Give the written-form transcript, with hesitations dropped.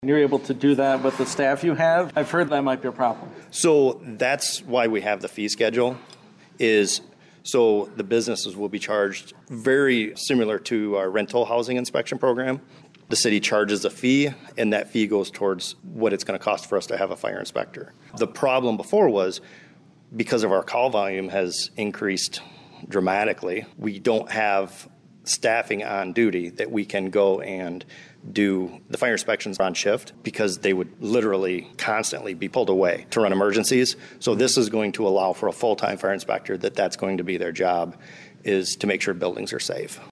And you're able to do that with the staff you have? I've heard that might be a problem. So that's why we have the fee schedule, is so the businesses will be charged very similar to our rental housing inspection program. The city charges a fee, and that fee goes towards what it's going to cost for us to have a fire inspector. The problem before was because of our call volume has increased dramatically, we don't have staffing on duty that we can go and do the fire inspections on shift, because they would literally constantly be pulled away to run emergencies. So this is going to allow for a full-time fire inspector that's going to be their job, is to make sure buildings are safe.